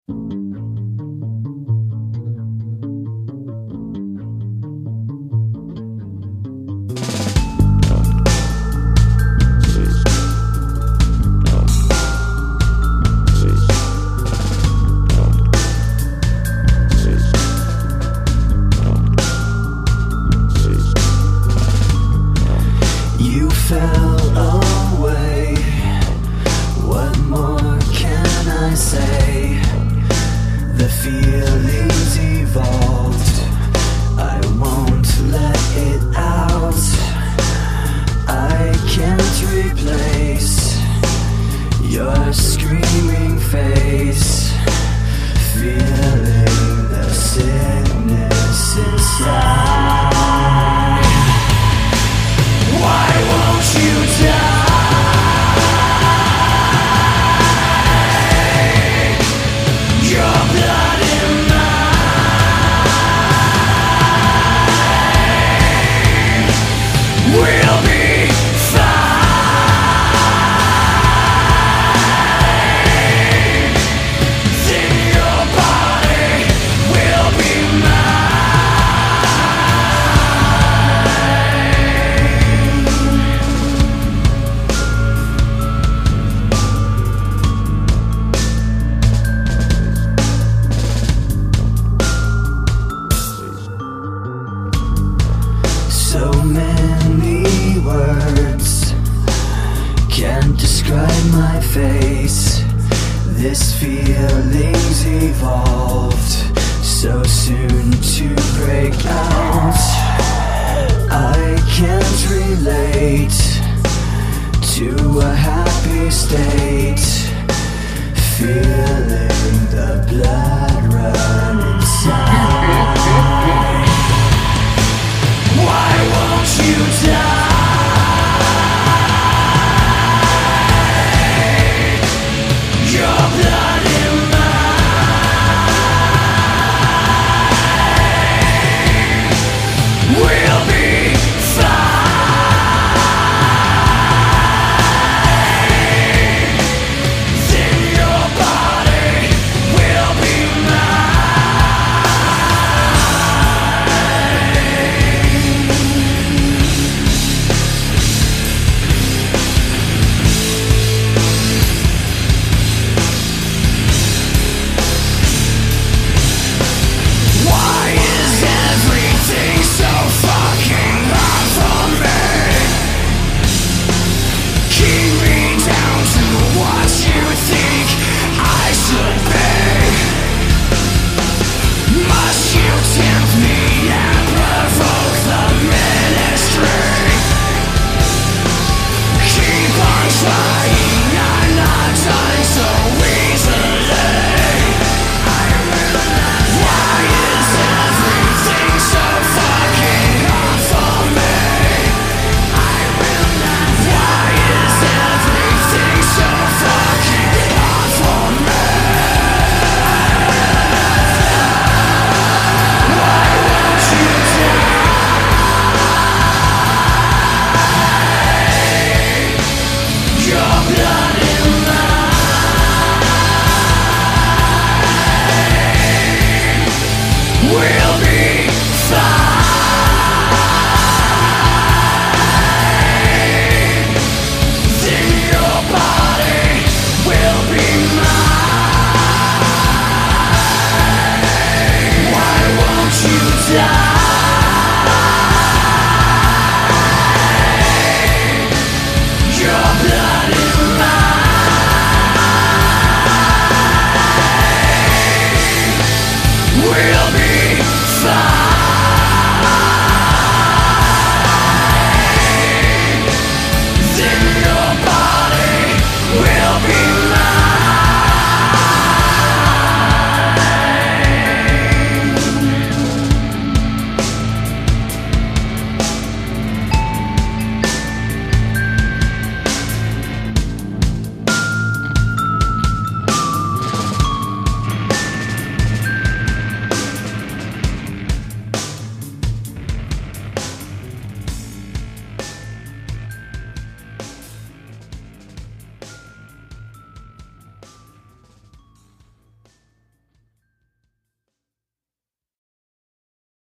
You fell away. What more can I say? The feelings evolved. I won't let it out. I can't replace your screaming face. Feeling the sickness inside. Why won't you die? Your blood in mine. We'll be fine. Then your body will be mine. So many words can't describe my face. This feeling's evolved so soon to break out. I can't relate to a happy state. Feeling the